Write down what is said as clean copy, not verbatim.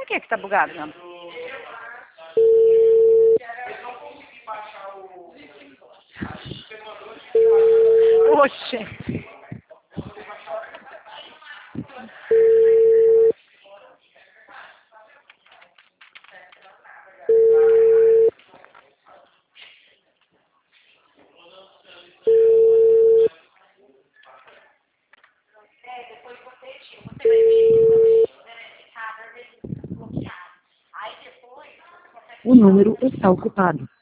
Por que tá bugado, não? Oxe. O número está ocupado.